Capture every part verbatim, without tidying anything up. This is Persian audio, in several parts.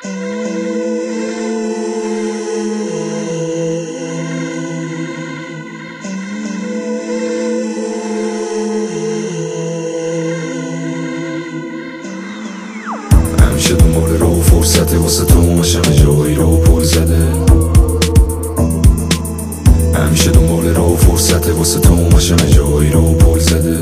همیشه دنبال رو فرصته واسه تو ماشم جایی رو پل زده همیشه دنبال رو فرصته واسه تو ماشم جایی رو پل زده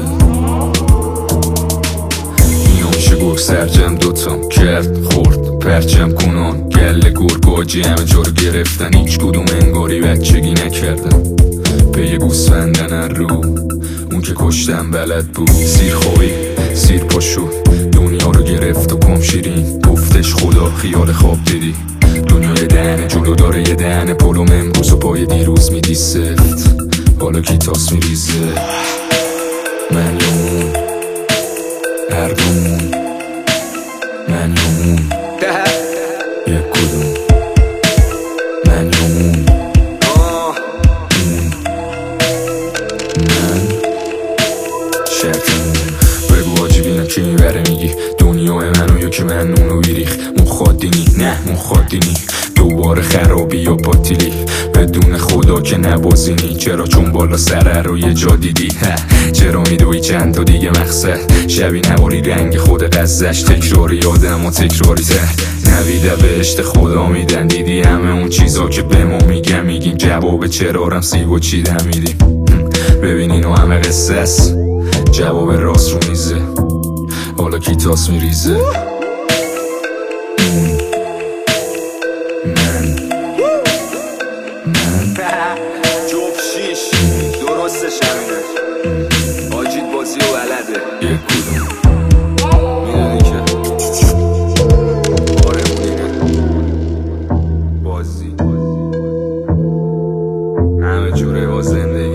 میشه گرگ سرجم دوتام کرد خورد پرچم کنان گله گرگاجی همه جا رو گرفتن هیچ کدوم انگاری بچگی نکردن پی گوسفندن هر رو اون که کشتم بلد بود سیر خوابی سیر پا شد دنیا رو گرفت و کم شیرین گفتش خدا خیال خواب دیدی دنیا یه دهن جلو داره یه دهن پلوم امروز و پای دیروز میدی سفت حالا کی تاس میریزه من یا اون هر دومون من یا اون یک کدوم من یا اون اون من شرطمون بگو آجی بینم که میبره میگی دنیای منو یا که من اونو بیریخ مخادینی نه مخادینی دوباره خرابی یا باطیلی بدون خدا که نبازینی چرا چون بالا سره رو یه جا دیدی چرا میدوی چند تا دیگه مقصد شبی نواری رنگ خود قزش تکراری آدم و تکراری تر نویده بهشت خدا میدن دیدی همه اون چیزا که به ما میگم میگیم جواب چرارم سیب و چیدم میدیم ببین اینو همه قصه است جواب راست رو میزه حالا کی تاس میریزه من من جوب شیش درستش همینه آجید بازی و بلده یک کدوم میدونی که آره مونینه بازی همه جوره با زندگی